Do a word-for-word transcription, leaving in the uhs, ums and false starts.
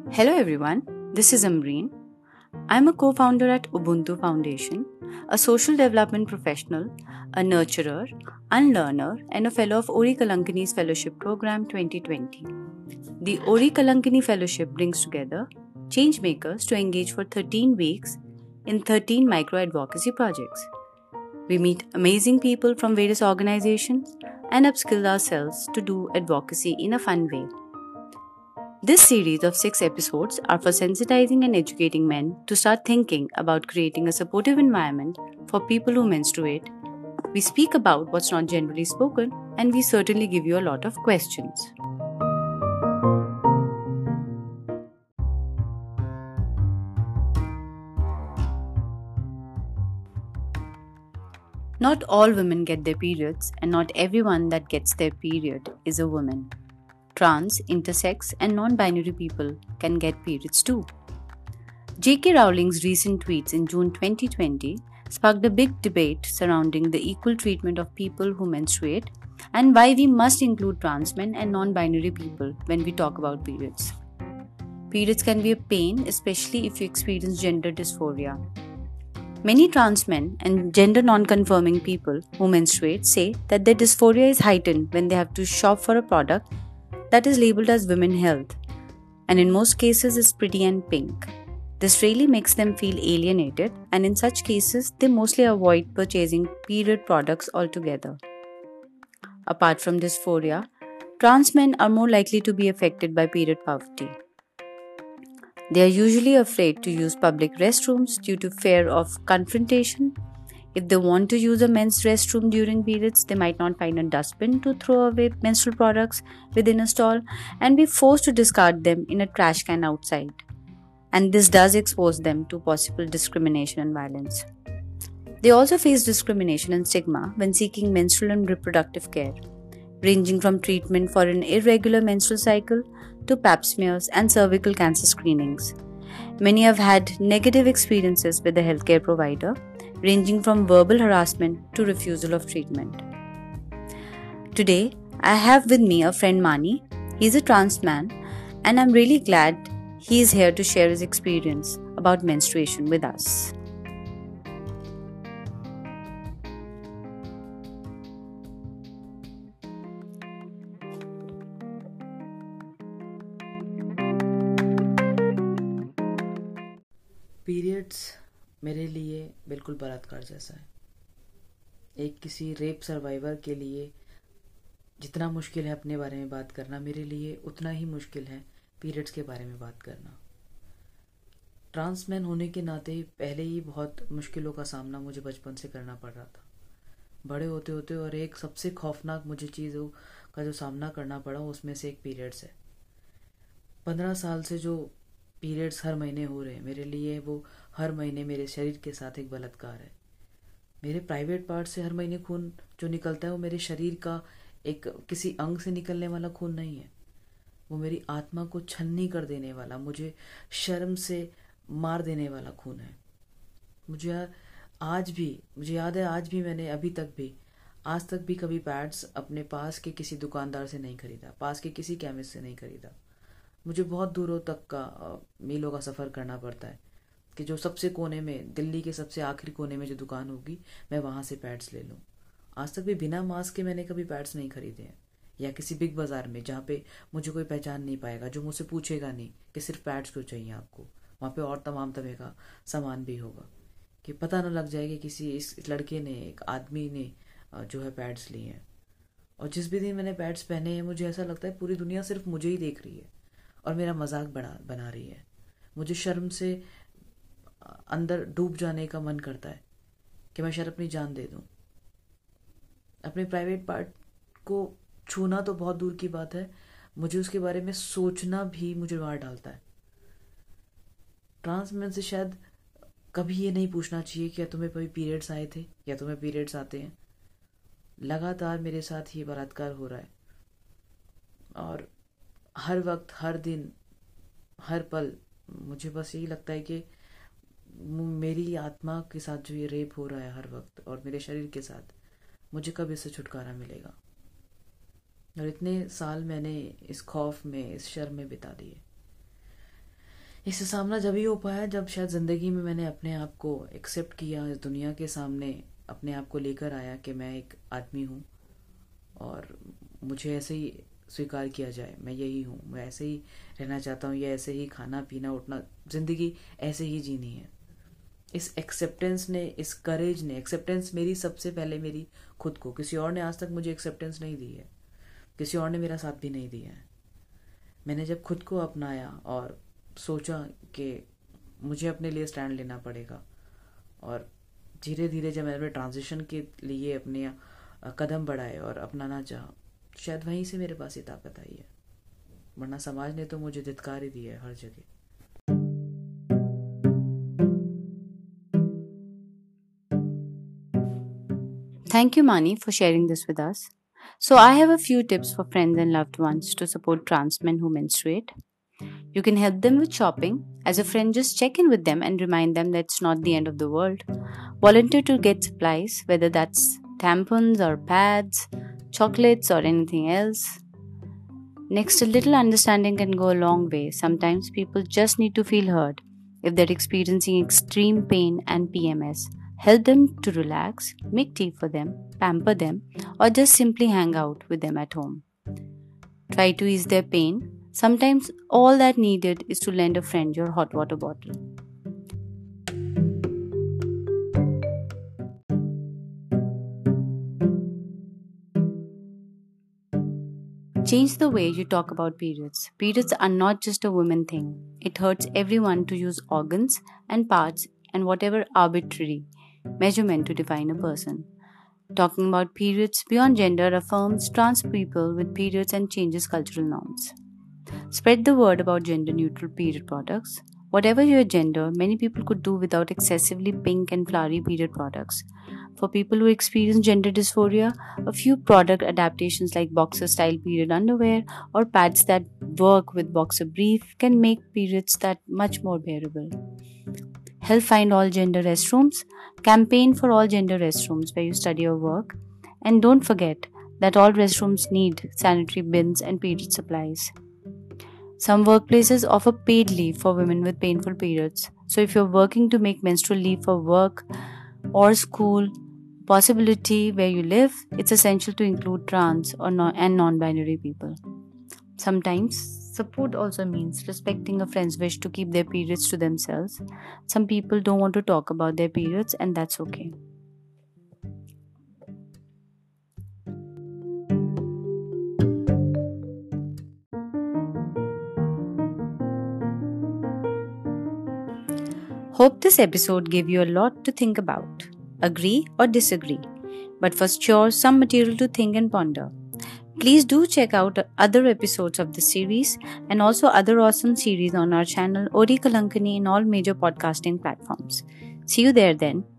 Hello everyone, this is Amreen. I'm a co founder at Ubuntu Foundation, a social development professional, a nurturer, unlearner, and a fellow of Ori Kalankani's Fellowship Program twenty twenty. The Ori Kalankani Fellowship brings together change makers to engage for thirteen weeks in thirteen micro advocacy projects. We meet amazing people from various organizations and upskill ourselves to do advocacy in a fun way. This series of six episodes are for sensitizing and educating men to start thinking about creating a supportive environment for people who menstruate. We speak about what's not generally spoken, and we certainly give you a lot of questions. Not all women get their periods, and not everyone that gets their period is a woman. Trans, intersex, and non binary people can get periods too. J K Rowling's recent tweets in June twenty twenty sparked a big debate surrounding the equal treatment of people who menstruate and why we must include trans men and non binary people when we talk about periods. Periods can be a pain, especially if you experience gender dysphoria. Many trans men and gender non-conforming people who menstruate say that their dysphoria is heightened when they have to shop for a product that is labeled as women health, and in most cases is pretty and pink. This really makes them feel alienated, and in such cases, they mostly avoid purchasing period products altogether. Apart from dysphoria, trans men are more likely to be affected by period poverty. They are usually afraid to use public restrooms due to fear of confrontation. If they want to use a men's restroom during periods, they might not find a dustbin to throw away menstrual products within a stall and be forced to discard them in a trash can outside. And this does expose them to possible discrimination and violence. They also face discrimination and stigma when seeking menstrual and reproductive care, ranging from treatment for an irregular menstrual cycle to pap smears and cervical cancer screenings. Many have had negative experiences with the healthcare provider, ranging from verbal harassment to refusal of treatment. Today, I have with me a friend Mani. He's a trans man, and I'm really glad he is here to share his experience about menstruation with us. Periods मेरे लिए बिल्कुल बलात्कार जैसा है। एक किसी rape survivor के लिए जितना मुश्किल है अपने बारे में बात करना, मेरे लिए उतना ही मुश्किल है पीरियड्स के बारे में बात करना। ट्रांसमैन होने के नाते पहले ही बहुत मुश्किलों का सामना मुझे बचपन से करना पड़ रहा था। बड़े होते होते और एक सबसे खौफनाक मुझे चीज़ों का जो सामना करना पड़ा उसमें से एक पीरियड्स है। पंद्रह साल से जो पीरियड्स हर महीने हो रहे हैं, मेरे लिए वो हर महीने मेरे शरीर के साथ एक बलात्कार है। मेरे प्राइवेट पार्ट से हर महीने खून जो निकलता है वो मेरे शरीर का एक किसी अंग से निकलने वाला खून नहीं है। वो मेरी आत्मा को छन्नी कर देने वाला, मुझे शर्म से मार देने वाला खून है। मुझे आज भी मुझे याद है आज भी मैंने अभी तक भी आज तक भी कभी पैड्स अपने पास के किसी दुकानदार से नहीं खरीदा, पास के किसी केमिस्ट से नहीं खरीदा। मुझे बहुत दूरों तक का मीलों का सफ़र करना पड़ता है कि जो सबसे कोने में, दिल्ली के सबसे आखिरी कोने में जो दुकान होगी, मैं वहाँ से पैड्स ले लूँ। आज तक भी बिना मास्क के मैंने कभी पैड्स नहीं खरीदे हैं, या किसी बिग बाज़ार में जहाँ पे मुझे कोई पहचान नहीं पाएगा, जो मुझसे पूछेगा नहीं कि सिर्फ पैड्स क्यों चाहिए आपको। वहाँ पे और तमाम तरह का सामान भी होगा कि पता न लग जाए कि किसी इस लड़के ने, एक आदमी ने जो है पैड्स लिए हैं। और जिस भी दिन मैंने पैड्स पहने हैं, मुझे ऐसा लगता है पूरी दुनिया सिर्फ मुझे ही देख रही है और मेरा मजाक बना बना रही है। मुझे शर्म से अंदर डूब जाने का मन करता है कि मैं शायद अपनी जान दे दूं। अपने प्राइवेट पार्ट को छूना तो बहुत दूर की बात है, मुझे उसके बारे में सोचना भी मुझे मार डालता है। ट्रांस मैन से शायद कभी ये नहीं पूछना चाहिए क्या तुम्हें कभी पीरियड्स आए थे या तुम्हें पीरियड्स आते हैं। लगातार मेरे साथ ये बलात्कार हो रहा है और हर वक्त, हर दिन, हर पल मुझे बस यही लगता है कि मेरी आत्मा के साथ जो ये रेप हो रहा है हर वक्त और मेरे शरीर के साथ, मुझे कब इससे छुटकारा मिलेगा। और इतने साल मैंने इस खौफ में, इस शर्म में बिता दिए। इससे सामना जब ही हो पाया जब शायद ज़िंदगी में मैंने अपने आप को एक्सेप्ट किया, इस दुनिया के सामने अपने आप को लेकर आया कि मैं एक आदमी हूँ और मुझे ऐसे ही स्वीकार किया जाए, मैं यही हूँ, मैं ऐसे ही रहना चाहता हूँ, या ऐसे ही खाना पीना उठना, ज़िंदगी ऐसे ही जीनी है। इस एक्सेप्टेंस ने, इस करेज ने, एक्सेप्टेंस मेरी सबसे पहले मेरी खुद को, किसी और ने आज तक मुझे एक्सेप्टेंस नहीं दी है, किसी और ने मेरा साथ भी नहीं दिया है। मैंने जब खुद को अपनाया और सोचा कि मुझे अपने लिए स्टैंड लेना पड़ेगा, और धीरे धीरे जब मैंने ट्रांजिशन के लिए अपने कदम बढ़ाए और अपनाना चाहा, शायद वहीं से मेरे पास ये ताकत आई है, वरना समाज ने तो मुझे धिक्कार ही दिया है हर जगह। Thank you, Mani, for sharing this with us. So, I have a few tips for friends and loved ones to support trans men who menstruate. You can help them with shopping. As a friend, just check in with them and remind them that it's not the end of the world. Volunteer to get supplies, whether that's tampons or pads, chocolates, or anything else. Next, a little understanding can go a long way. Sometimes people just need to feel heard. If they're experiencing extreme pain and P M S, help them to relax, make tea for them, pamper them, or just simply hang out with them at home. Try to ease their pain. Sometimes all that needed is to lend a friend your hot water bottle. Change the way you talk about periods. Periods are not just a women thing. It hurts everyone to use organs and parts and whatever arbitrary measurement to define a person. Talking about periods beyond gender affirms trans people with periods and changes cultural norms. Spread the word about gender-neutral period products. Whatever your gender, many people could do without excessively pink and flowery period products. For people who experience gender dysphoria, a few product adaptations like boxer-style period underwear or pads that work with boxer brief can make periods that much more bearable. Help find all gender restrooms. Campaign for all gender restrooms where you study or work. And don't forget that all restrooms need sanitary bins and period supplies. Some workplaces offer paid leave for women with painful periods. So if you're working to make menstrual leave for work or school possibility where you live, it's essential to include trans or non- and non-binary people. Sometimes support also means respecting a friend's wish to keep their periods to themselves. Some people don't want to talk about their periods, and that's okay. Hope this episode gave you a lot to think about. Agree or disagree, but for sure some material to think and ponder. Please do check out other episodes of this series and also other awesome series on our channel Ori Kalankani in all major podcasting platforms. See you there then.